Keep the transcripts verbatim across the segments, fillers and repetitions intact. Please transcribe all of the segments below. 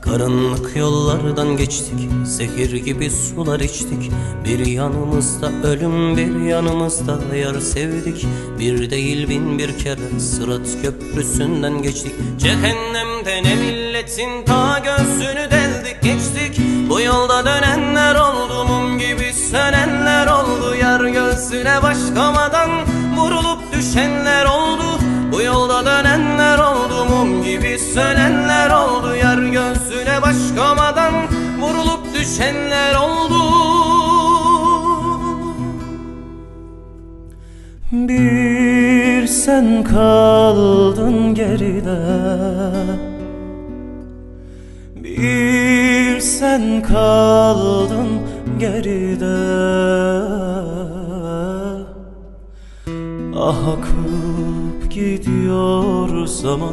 Karanlık yollardan geçtik, zehir gibi sular içtik. Bir yanımızda ölüm, bir yanımızda yar sevdik. Bir değil bin bir kere Sırat köprüsünden geçtik. Cehennemde ne milletin ta göğsünü deldik geçtik. Bu yolda dönenler oldu, mum gibi sönenler oldu. Yar göğsüne başlamadan vurulup düşenler oldu. Bu yolda dönenler oldu, mum gibi sönenler oldu. Yar göğsüne başlamadan vurulup düşenler oldu. Bir sen kaldın geride, bir sen kaldın geride. Ah akıp gidiyor zaman,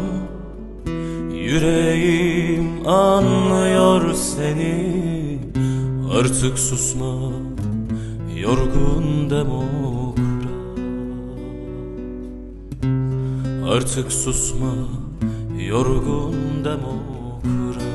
yüreğim anlıyor seni. Artık susma yorgun demokrat, artık susma yorgun demokrat.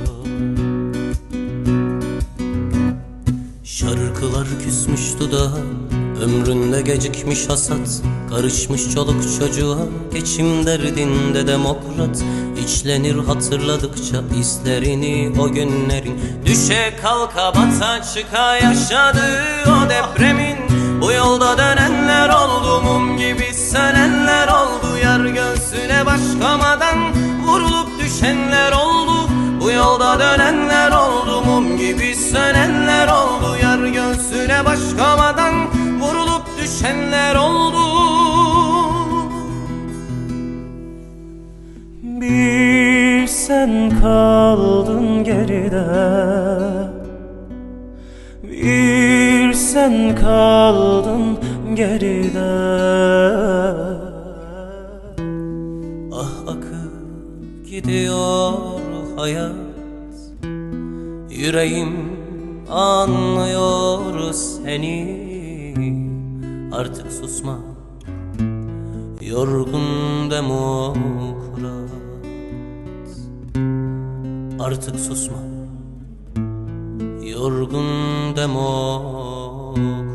Şarkılar küsmüş dudağa, ömründe gecikmiş hasat. Karışmış çoluk çocuğa, geçim derdinde demokrat. İçlenir hatırladıkça izlerini o günlerin. Düşe kalka bata çıka yaşadığı o depremin. Bu yolda dönenler oldu, mum gibi sönenler oldu. Yar göğsüne başlamadan vurulup düşenler oldu. Bu yolda dönenler oldu, mum gibi sönenler oldu. Yar göğsüne başlamadan vurulup düşenler oldu. Bir sen kaldın geride, bir sen kaldın geride. Ah akıp gidiyor hayat, yüreğim anlıyor seni. Artık susma yorgun demokrat, artık susma yorgun demokrat.